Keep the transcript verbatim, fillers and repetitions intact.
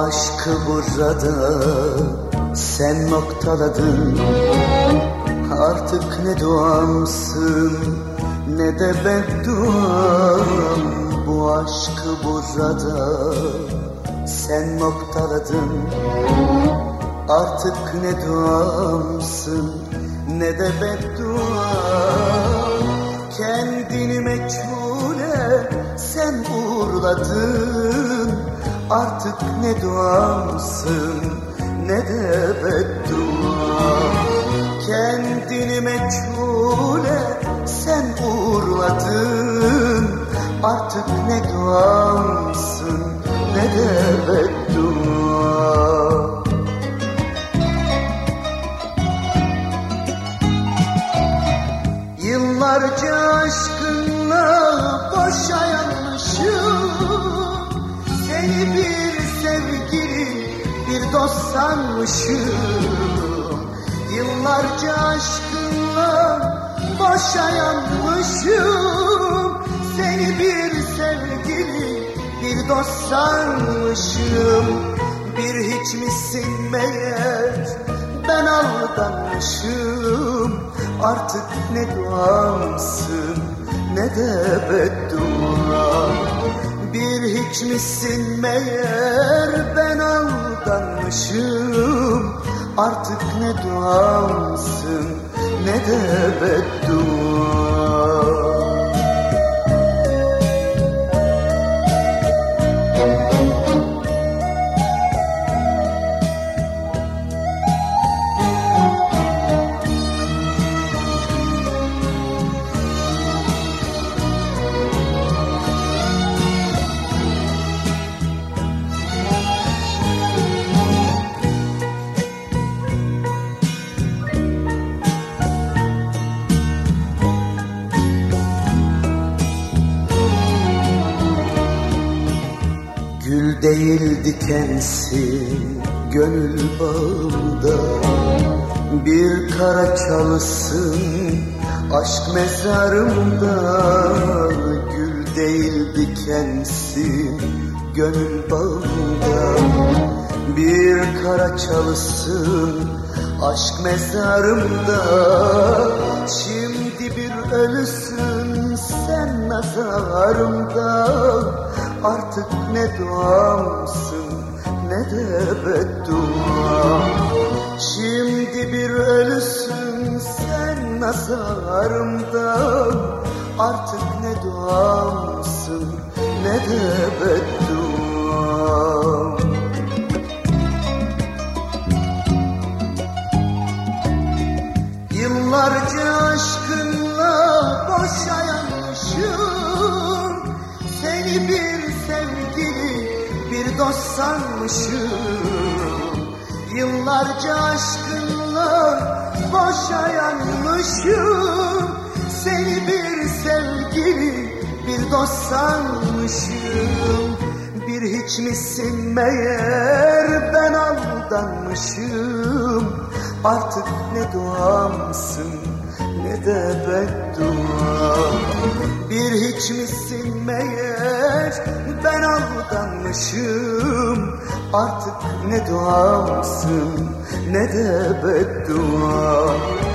aşkı burada sen noktaladın. Artık ne duamsın ne de bedduam. Bu aşkı burada sen noktaladın. Artık ne duamsın ne de bedduam. Kendini meçhule sen uğurladın. Artık ne duamsın ne de bedduam. Kendini meçhule sen uğurladın. Artık ne duamsın ne de bedduam. Yıllarca aşkınla boşa yanmışım. Seni bir sevgili, bir dost sanmışım. Yıllarca aşkınla boşa yanmışım. Seni bir sevgili, bir dost sanmışım. Bir hiç misin meğer ben aldanmışım. Artık ne duamsın ne de bedduam. Bir hiç misin meğer ben aldanmışım. Artık ne duamsın ne de bedduam. Gül değil dikensin gönül bağımda. Bir kara çalısın aşk mezarımda. Gül değil dikensin gönül bağımda. Bir kara çalısın aşk mezarımda. Şimdi bir ölüsün sen nazarımda. Artık ne duamsın ne de bedduam. Şimdi bir ölüsün sen nazarımda. Artık ne duamsın ne de bedduam. Yıllarca aşkınla boşa yanmışım. Seni bir sevgili, bir dost sanmışım. Yıllarca aşkınla boşa yanmışım. Seni bir sevgili, bir dost sanmışım. Bir hiç misin meğer ben aldanmışım. Artık ne duamsın ne de bedduam. Bir hiç misin meğer ben aldanmışım. Artık ne duamsın ne de bedduam.